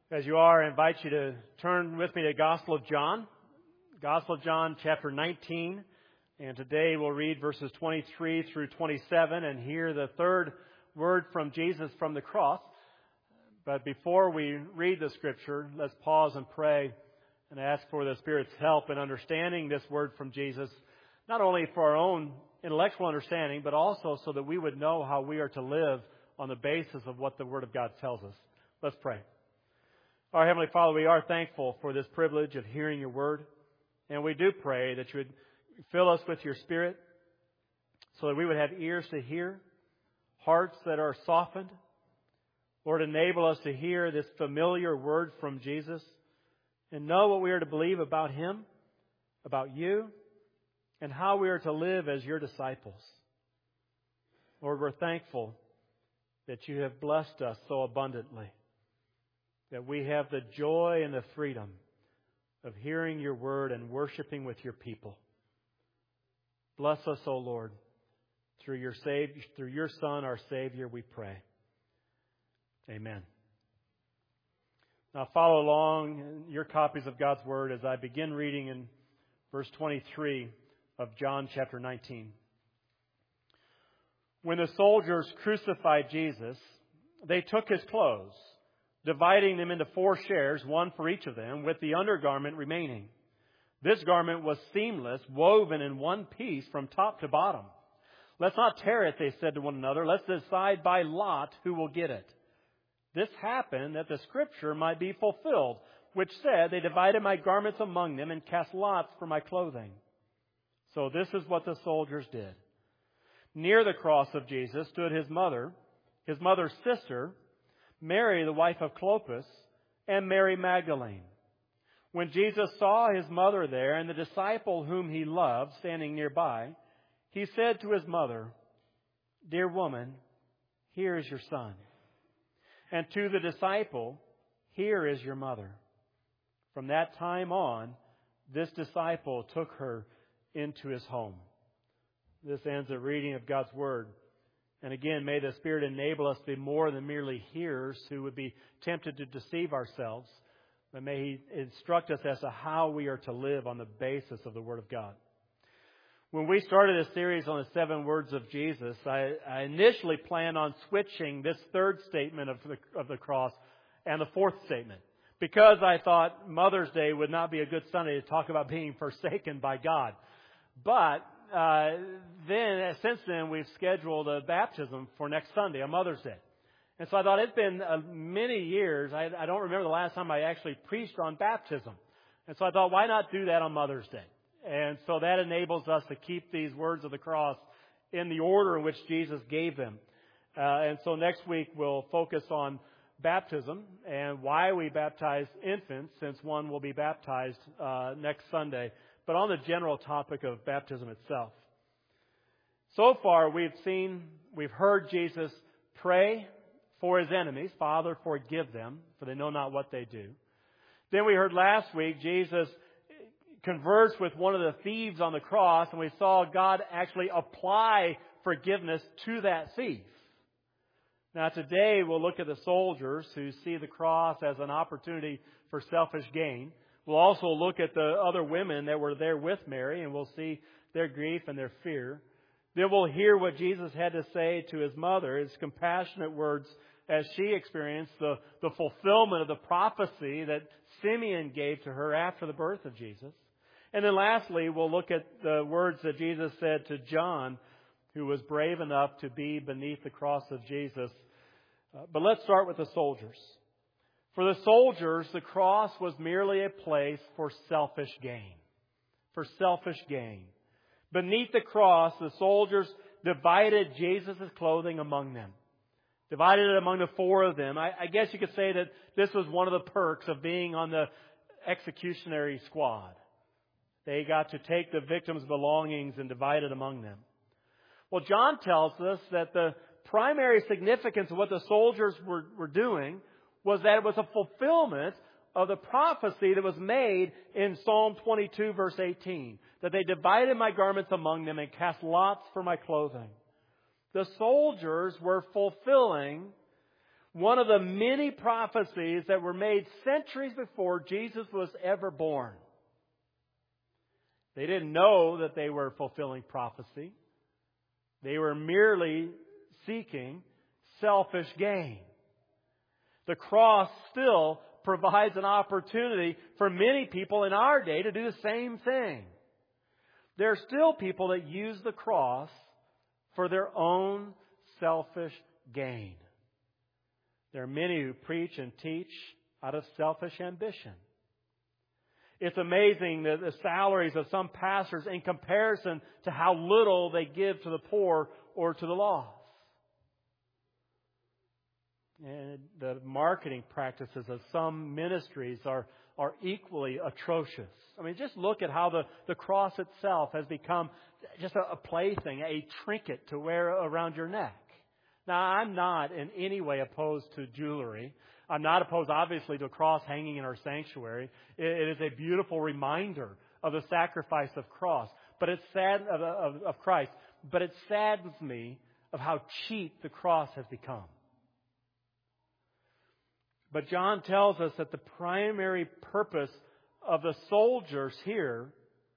As you are, I invite you to turn with me to Gospel of John. Gospel of John, chapter 19. And today we'll read verses 23 through 27 and hear the third word from Jesus from the cross. But before we read the Scripture, let's pause and pray and ask for the Spirit's help in understanding this word from Jesus, not only for our own intellectual understanding, but also so that we would know how we are to live on the basis of what the Word of God tells us. Let's pray. Our Heavenly Father, we are thankful for this privilege of hearing Your Word. And we do pray that You would fill us with Your Spirit so that we would have ears to hear, hearts that are softened. Lord, enable us to hear this familiar word from Jesus and know what we are to believe about Him, about You, and how we are to live as Your disciples. Lord, we're thankful that You have blessed us so abundantly, that we have the joy and the freedom of hearing Your word and worshiping with Your people. Bless us, O Lord, through Your Son, our Savior, we pray. Amen. Now follow along in your copies of God's Word as I begin reading in verse 23 of John chapter 19. When the soldiers crucified Jesus, they took His clothes, dividing them into 4 shares, one for each of them, with the undergarment remaining. This garment was seamless, woven in one piece from top to bottom. Let's not tear it, they said to one another. Let's decide by lot who will get it. This happened that the Scripture might be fulfilled, which said, they divided my garments among them and cast lots for my clothing. So this is what the soldiers did. Near the cross of Jesus stood His mother's sister, Mary, the wife of Clopas, and Mary Magdalene. When Jesus saw His mother there and the disciple whom He loved standing nearby, He said to His mother, "Dear woman, here is your son." And to the disciple, "Here is your mother." From that time on, this disciple took her into his home. This ends the reading of God's Word. And again, may the Spirit enable us to be more than merely hearers who would be tempted to deceive ourselves. But may He instruct us as to how we are to live on the basis of the Word of God. When we started this series on the 7 words of Jesus, I initially planned on switching this third statement of the cross and the fourth statement, because I thought Mother's Day would not be a good Sunday to talk about being forsaken by God. But since then, we've scheduled a baptism for next Sunday, on Mother's Day. And so I thought it's been many years. I don't remember the last time I actually preached on baptism. And so I thought, why not do that on Mother's Day? And so that enables us to keep these words of the cross in the order in which Jesus gave them. And so next week we'll focus on baptism and why we baptize infants, since one will be baptized next Sunday, but on the general topic of baptism itself. So far we've heard Jesus pray for His enemies, "Father, forgive them, for they know not what they do." Then we heard last week Jesus conversed with one of the thieves on the cross, and we saw God actually apply forgiveness to that thief. Now today we'll look at the soldiers who see the cross as an opportunity for selfish gain. We'll also look at the other women that were there with Mary, and we'll see their grief and their fear. Then we'll hear what Jesus had to say to His mother, His compassionate words as she experienced the fulfillment of the prophecy that Simeon gave to her after the birth of Jesus. And then lastly, we'll look at the words that Jesus said to John, who was brave enough to be beneath the cross of Jesus. But let's start with the soldiers. For the soldiers, the cross was merely a place for selfish gain. For selfish gain. Beneath the cross, the soldiers divided Jesus' clothing among them. Divided it among the 4 of them. I guess you could say that this was one of the perks of being on the executionary squad. They got to take the victim's belongings and divide it among them. Well, John tells us that the primary significance of what the soldiers were doing was that it was a fulfillment of the prophecy that was made in Psalm 22, verse 18. That they divided my garments among them and cast lots for my clothing. The soldiers were fulfilling One of the many prophecies that were made centuries before Jesus was ever born. They didn't know that they were fulfilling prophecy. They were merely seeking selfish gain. The cross still provides an opportunity for many people in our day to do the same thing. There are still people that use the cross for their own selfish gain. There are many who preach and teach out of selfish ambition. It's amazing that the salaries of some pastors in comparison to how little they give to the poor or to the lost. And the marketing practices of some ministries are equally atrocious. I mean, just look at how the cross itself has become just a plaything, a trinket to wear around your neck. Now, I'm not in any way opposed to jewelry. I'm not opposed, obviously, to a cross hanging in our sanctuary. It is a beautiful reminder of the sacrifice of cross, but it's sad of Christ. But it saddens me of how cheap the cross has become. But John tells us that the primary purpose of the soldiers here,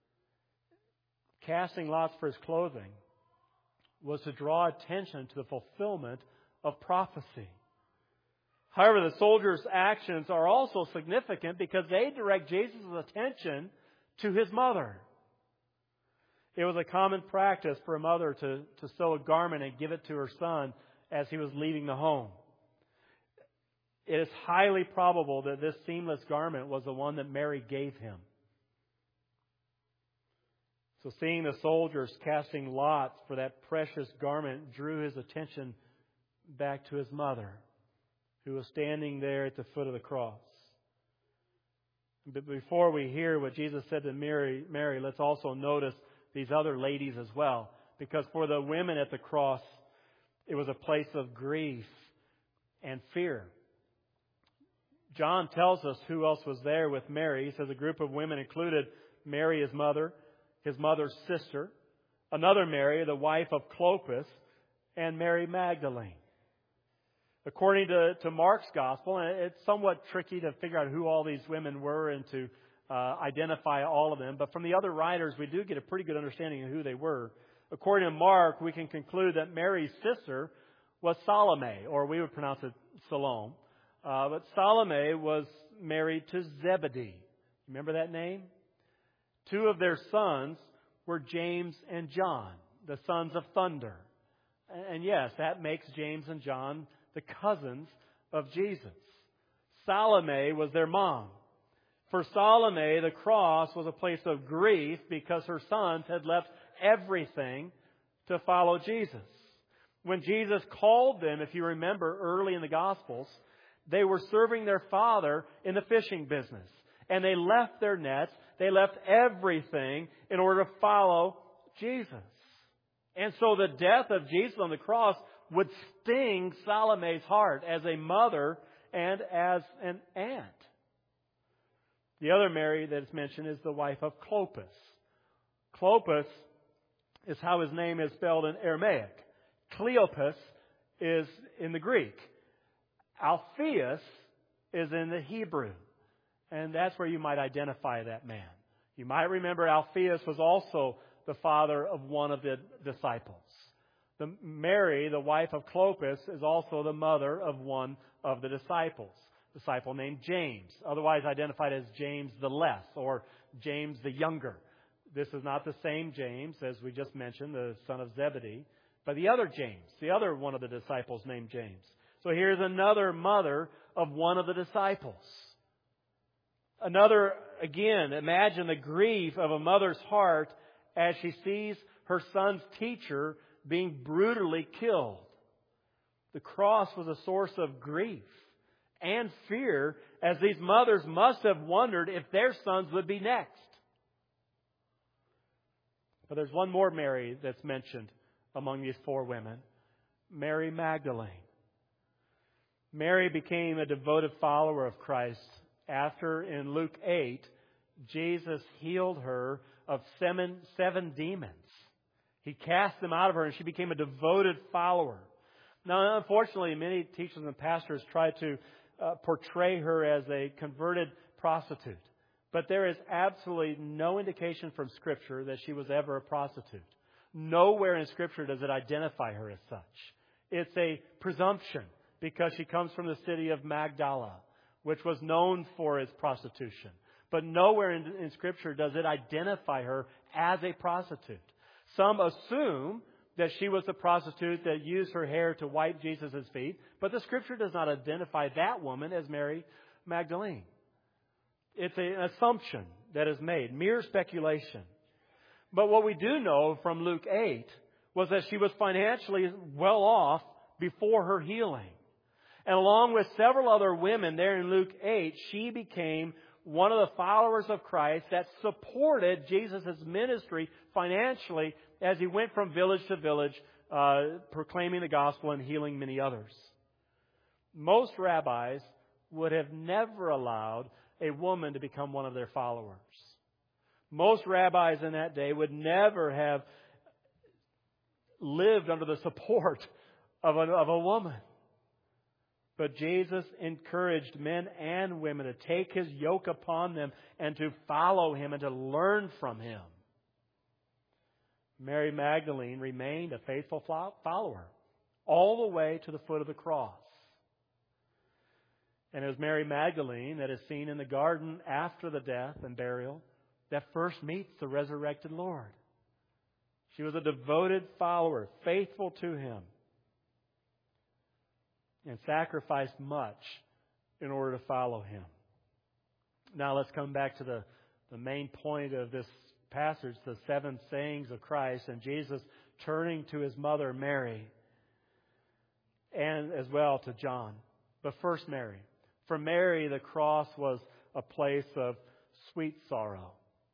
casting lots for his clothing, was to draw attention to the fulfillment of prophecy. However, the soldiers' actions are also significant because they direct Jesus' attention to his mother. It was a common practice for a mother to sew a garment and give it to her son as he was leaving the home. It is highly probable that this seamless garment was the one that Mary gave him. So seeing the soldiers casting lots for that precious garment drew his attention back to his mother, who was standing there at the foot of the cross. But before we hear what Jesus said to Mary, let's also notice these other ladies as well. Because for the women at the cross, it was a place of grief and fear. John tells us who else was there with Mary. He says a group of women included Mary, his mother's sister, another Mary, the wife of Clopas, and Mary Magdalene. According to Mark's Gospel, and it's somewhat tricky to figure out who all these women were and to identify all of them, but from the other writers, we do get a pretty good understanding of who they were. According to Mark, we can conclude that Mary's sister was Salome, or we would pronounce it Salome. But Salome was married to Zebedee. Remember that name? Two of their sons were James and John, the sons of thunder. And yes, that makes James and John the cousins of Jesus. Salome was their mom. For Salome, the cross was a place of grief because her sons had left everything to follow Jesus. When Jesus called them, if you remember early in the Gospels, they were serving their father in the fishing business. And they left their nets, they left everything in order to follow Jesus. And so the death of Jesus on the cross would sting Salome's heart as a mother and as an aunt. The other Mary that is mentioned is the wife of Clopas. Clopas is how his name is spelled in Aramaic. Cleopas is in the Greek. Alphaeus is in the Hebrew. And that's where you might identify that man. You might remember Alphaeus was also the father of one of the disciples. Mary, the wife of Clopas, is also the mother of one of the disciples, a disciple named James, otherwise identified as James the Less or James the Younger. This is not the same James as we just mentioned, the son of Zebedee, but the other James, the other one of the disciples named James. So here's another mother of one of the disciples. Another, again, imagine the grief of a mother's heart as she sees her son's teacher being brutally killed. The cross was a source of grief and fear, as these mothers must have wondered if their sons would be next. But there's one more Mary that's mentioned among these four women, Mary Magdalene. Mary became a devoted follower of Christ after, in Luke 8, Jesus healed her of seven demons. He cast them out of her and she became a devoted follower. Now, unfortunately, many teachers and pastors try to portray her as a converted prostitute. But there is absolutely no indication from Scripture that she was ever a prostitute. Nowhere in Scripture does it identify her as such. It's a presumption because she comes from the city of Magdala, which was known for its prostitution. But nowhere in Scripture does it identify her as a prostitute. Some assume that she was a prostitute that used her hair to wipe Jesus' feet, but the Scripture does not identify that woman as Mary Magdalene. It's an assumption that is made, mere speculation. But what we do know from Luke 8 was that she was financially well off before her healing. And along with several other women there in Luke 8, she became one of the followers of Christ that supported Jesus' ministry financially as he went from village to village, proclaiming the gospel and healing many others. Most rabbis would have never allowed a woman to become one of their followers. Most rabbis in that day would never have lived under the support of a woman. But Jesus encouraged men and women to take His yoke upon them and to follow Him and to learn from Him. Mary Magdalene remained a faithful follower all the way to the foot of the cross. And it was Mary Magdalene that is seen in the garden after the death and burial that first meets the resurrected Lord. She was a devoted follower, faithful to Him, and sacrificed much in order to follow Him. Now let's come back to the main point of this passage, the 7 sayings of Christ, and Jesus turning to His mother Mary, and as well to John. But first Mary. For Mary, the cross was a place of sweet sorrow.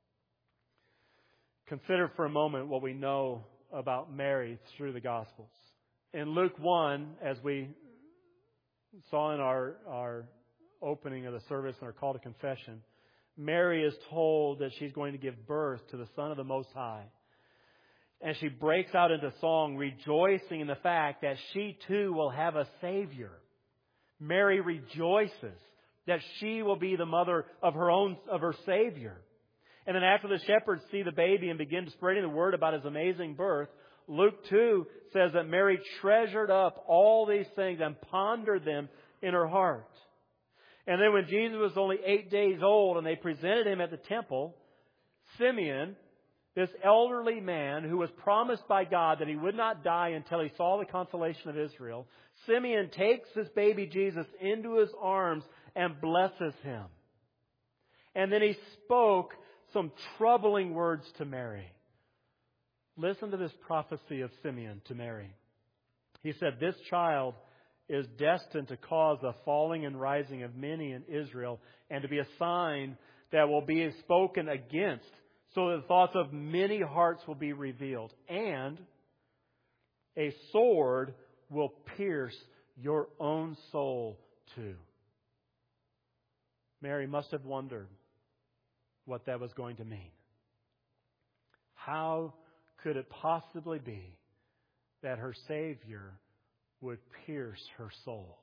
Consider for a moment what we know about Mary through the Gospels. In Luke 1, as we saw in our opening of the service and our call to confession, Mary is told that she's going to give birth to the Son of the Most High. And she breaks out into song, rejoicing in the fact that she too will have a Savior. Mary rejoices that she will be the mother of her Savior. And then after the shepherds see the baby and begin spreading the word about His amazing birth, Luke 2 says that Mary treasured up all these things and pondered them in her heart. And then when Jesus was only 8 days old and they presented Him at the temple, Simeon, this elderly man who was promised by God that he would not die until he saw the consolation of Israel, Simeon takes this baby Jesus into his arms and blesses him. And then he spoke some troubling words to Mary. Listen to this prophecy of Simeon to Mary. He said, "This child is destined to cause the falling and rising of many in Israel and to be a sign that will be spoken against, so that the thoughts of many hearts will be revealed. And a sword will pierce your own soul too." Mary must have wondered what that was going to mean. How could it possibly be that her Savior would pierce her soul?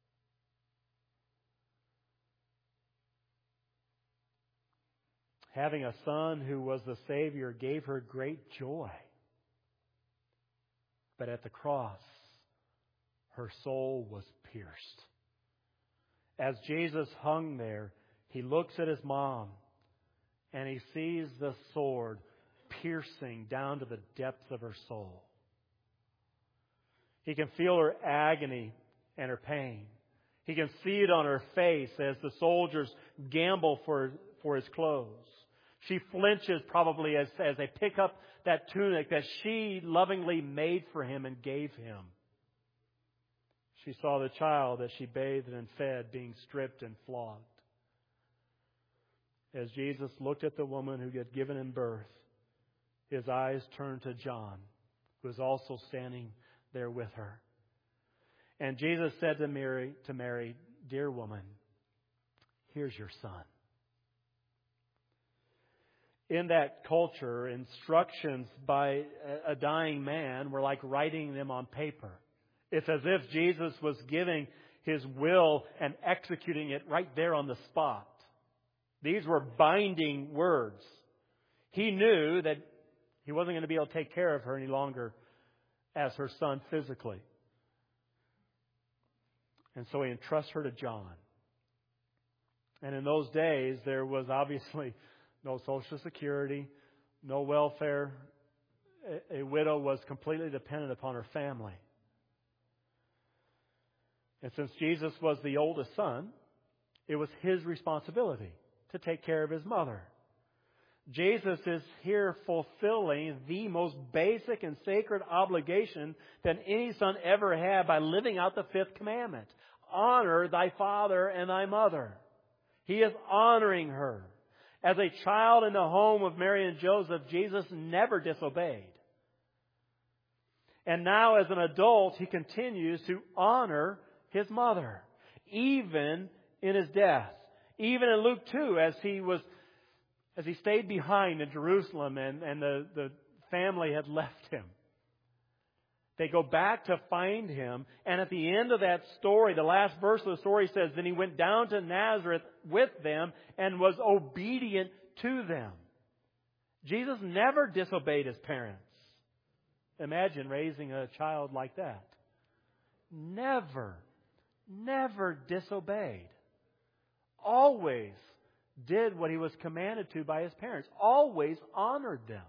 Having a son who was the Savior gave her great joy. But at the cross, her soul was pierced. As Jesus hung there, He looks at His mom and He sees the sword piercing down to the depths of her soul. He can feel her agony and her pain. He can see it on her face as the soldiers gamble for His clothes. She flinches probably as they pick up that tunic that she lovingly made for Him and gave Him. She saw the child that she bathed and fed being stripped and flogged. As Jesus looked at the woman who had given Him birth, His eyes turned to John, who was also standing there with her. And Jesus said to Mary, "Dear woman, here's your son." In that culture, instructions by a dying man were like writing them on paper. It's as if Jesus was giving His will and executing it right there on the spot. These were binding words. He knew that He wasn't going to be able to take care of her any longer as her son physically. And so He entrusts her to John. And in those days, there was obviously no Social Security, no welfare. A widow was completely dependent upon her family. And since Jesus was the oldest son, it was His responsibility to take care of His mother. Jesus is here fulfilling the most basic and sacred obligation that any son ever had by living out the fifth commandment. Honor thy father and thy mother. He is honoring her. As a child in the home of Mary and Joseph, Jesus never disobeyed. And now as an adult, He continues to honor His mother, even in His death. Even in Luke 2, as He stayed behind in Jerusalem and the family had left Him. They go back to find Him. And at the end of that story, the last verse of the story says, then He went down to Nazareth with them and was obedient to them. Jesus never disobeyed His parents. Imagine raising a child like that. Never disobeyed. Always did what He was commanded to by His parents. Always honored them.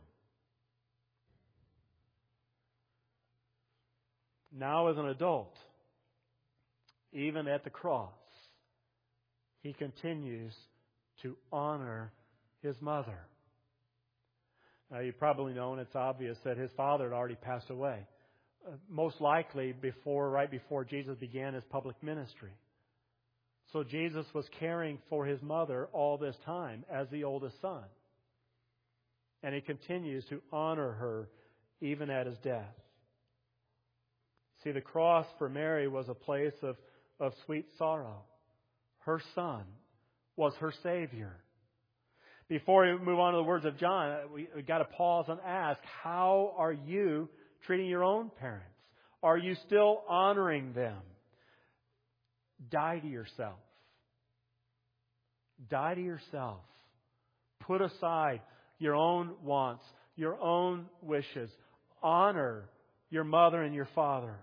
Now as an adult, even at the cross, He continues to honor His mother. Now you've probably known, it's obvious, that His father had already passed away. Most likely right before Jesus began His public ministry. So Jesus was caring for His mother all this time as the oldest son. And He continues to honor her even at His death. See, the cross for Mary was a place of sweet sorrow. Her son was her Savior. Before we move on to the words of John, we've got to pause and ask, how are you treating your own parents? Are you still honoring them? Die to yourself. Die to yourself. Put aside your own wants, your own wishes. Honor your mother and your father.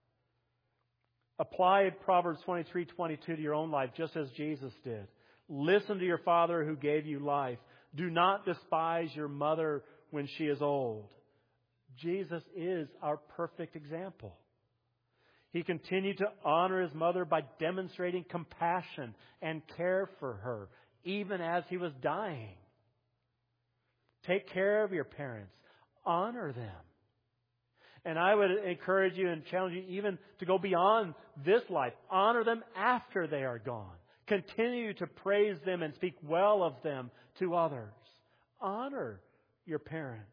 Apply Proverbs 23:22 to your own life, just as Jesus did. Listen to your father who gave you life. Do not despise your mother when she is old. Jesus is our perfect example. He continued to honor His mother by demonstrating compassion and care for her, even as He was dying. Take care of your parents. Honor them. And I would encourage you and challenge you even to go beyond this life. Honor them after they are gone. Continue to praise them and speak well of them to others. Honor your parents.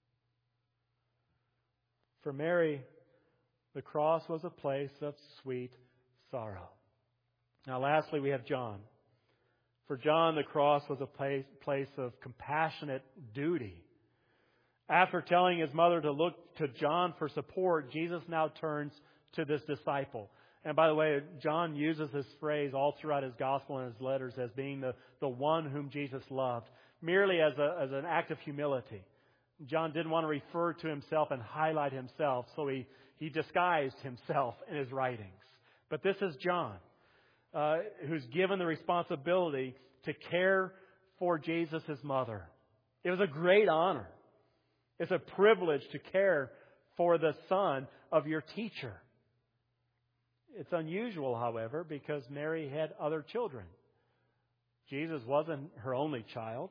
For Mary, the cross was a place of sweet sorrow. Now lastly, we have John. For John, the cross was a place of compassionate duty. After telling his mother to look to John for support, Jesus now turns to this disciple. And by the way, John uses this phrase all throughout his gospel and his letters as being the one whom Jesus loved, merely as an act of humility. John didn't want to refer to himself and highlight himself, so he disguised himself in his writings. But this is John, who's given the responsibility to care for Jesus' mother. It was a great honor. It's a privilege to care for the son of your teacher. It's unusual, however, because Mary had other children. Jesus wasn't her only child.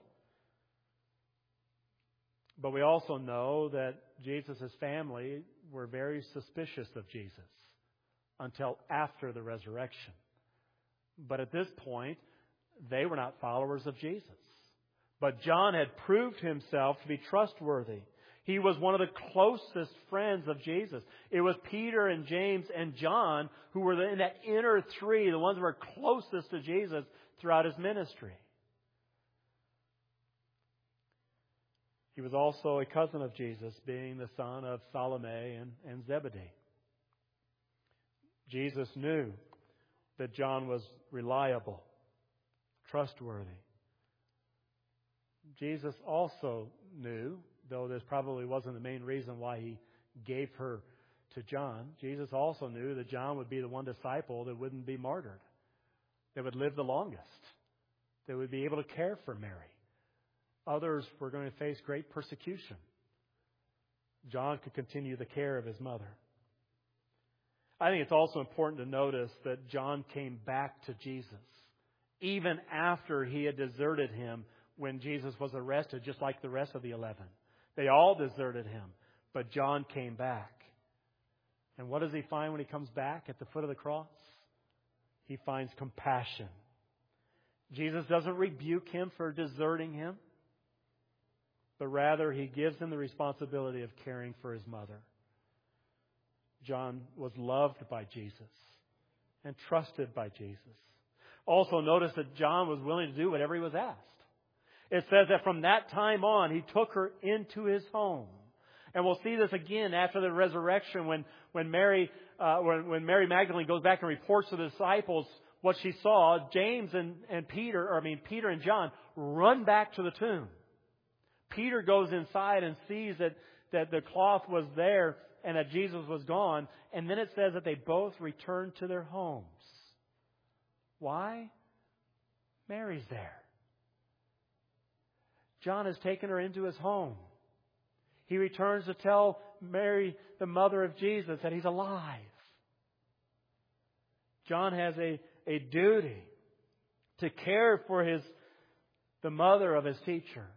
But we also know that Jesus' family were very suspicious of Jesus until after the resurrection. But at this point, they were not followers of Jesus. But John had proved himself to be trustworthy. He was one of the closest friends of Jesus. It was Peter and James and John who were in that inner three, the ones who were closest to Jesus throughout His ministry. He was also a cousin of Jesus, being the son of Salome and Zebedee. Jesus knew that John was reliable, trustworthy. Jesus also knew, though this probably wasn't the main reason why he gave her to John, Jesus also knew that John would be the one disciple that wouldn't be martyred, that would live the longest, that would be able to care for Mary. Others were going to face great persecution. John could continue the care of his mother. I think it's also important to notice that John came back to Jesus, even after he had deserted him when Jesus was arrested, just like the rest of the 11. They all deserted him, but John came back. And what does he find when he comes back at the foot of the cross? He finds compassion. Jesus doesn't rebuke him for deserting him, but rather he gives him the responsibility of caring for his mother. John was loved by Jesus and trusted by Jesus. Also notice that John was willing to do whatever he was asked. It says that from that time on, he took her into his home. And we'll see this again after the resurrection when Mary Magdalene goes back and reports to the disciples what she saw. James and Peter and John run back to the tomb. Peter goes inside and sees that the cloth was there and that Jesus was gone. And then it says that they both returned to their homes. Why? Mary's there. John has taken her into his home. He returns to tell Mary, the mother of Jesus, that he's alive. John has a duty to care for the mother of his teacher.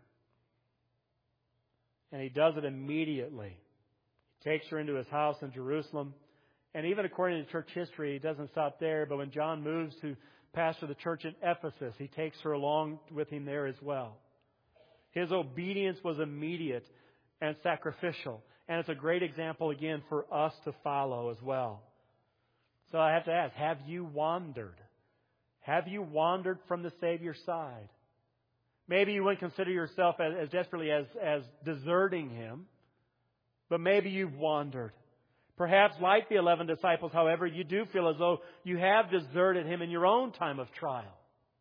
And he does it immediately. He takes her into his house in Jerusalem. And even according to church history, he doesn't stop there. But when John moves to pastor the church in Ephesus, he takes her along with him there as well. His obedience was immediate and sacrificial. And it's a great example, again, for us to follow as well. So I have to ask, have you wandered? Have you wandered from the Savior's side? Maybe you wouldn't consider yourself as desperately as deserting Him, but maybe you've wandered. Perhaps like the 11 disciples, however, you do feel as though you have deserted Him in your own time of trial.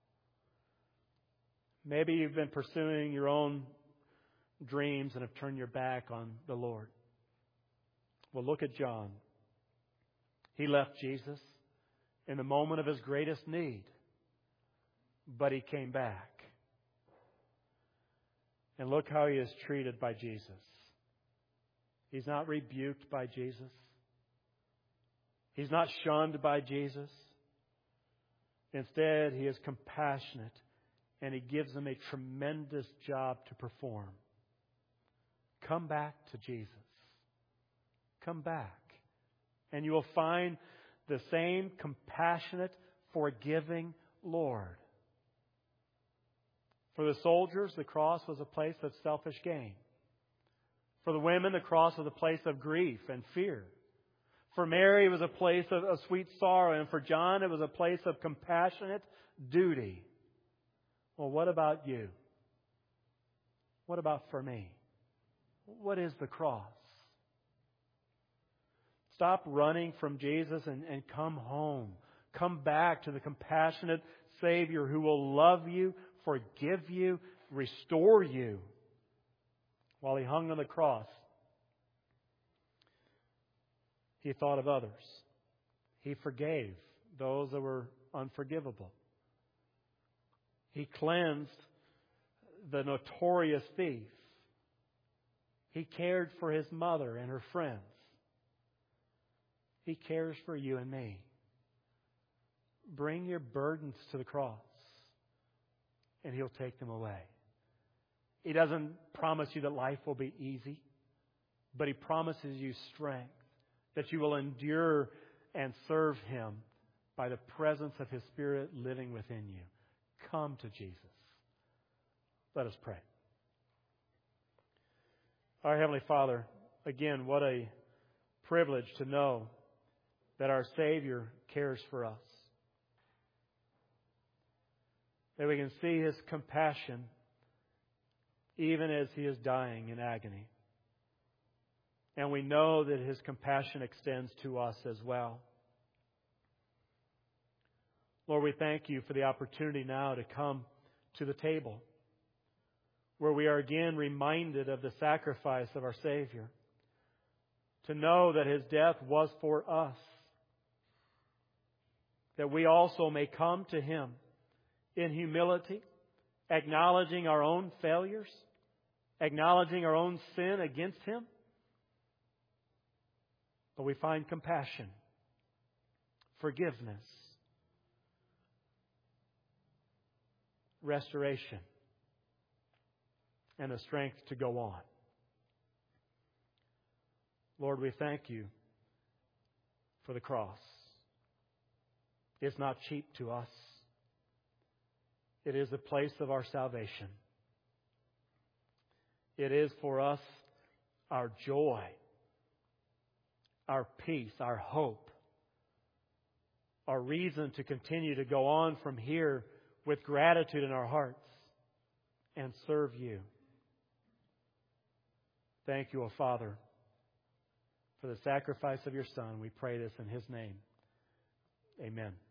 Maybe you've been pursuing your own dreams and have turned your back on the Lord. Well, look at John. He left Jesus in the moment of his greatest need, but he came back. And look how he is treated by Jesus. He's not rebuked by Jesus. He's not shunned by Jesus. Instead, he is compassionate, and he gives him a tremendous job to perform. Come back to Jesus. Come back. And you will find the same compassionate, forgiving Lord. For the soldiers, the cross was a place of selfish gain. For the women, the cross was a place of grief and fear. For Mary, it was a place of sweet sorrow. And for John, it was a place of compassionate duty. Well, what about you? What about for me? What is the cross? Stop running from Jesus and come home. Come back to the compassionate Savior who will love you, forgive you, restore you. While He hung on the cross, He thought of others. He forgave those that were unforgivable. He cleansed the notorious thief. He cared for his mother and her friends. He cares for you and me. Bring your burdens to the cross, and He'll take them away. He doesn't promise you that life will be easy, but He promises you strength, that you will endure and serve Him by the presence of His Spirit living within you. Come to Jesus. Let us pray. Our Heavenly Father, again, what a privilege to know that our Savior cares for us. That we can see His compassion even as He is dying in agony. And we know that His compassion extends to us as well. Lord, we thank You for the opportunity now to come to the table, where we are again reminded of the sacrifice of our Savior, to know that His death was for us, that we also may come to Him in humility, acknowledging our own failures, acknowledging our own sin against Him. But we find compassion, forgiveness, restoration, and the strength to go on. Lord, we thank You for the cross. It's not cheap to us. It is the place of our salvation. It is for us our joy, our peace, our hope, our reason to continue to go on from here with gratitude in our hearts and serve You. Thank You, O Father, for the sacrifice of Your Son. We pray this in His name. Amen.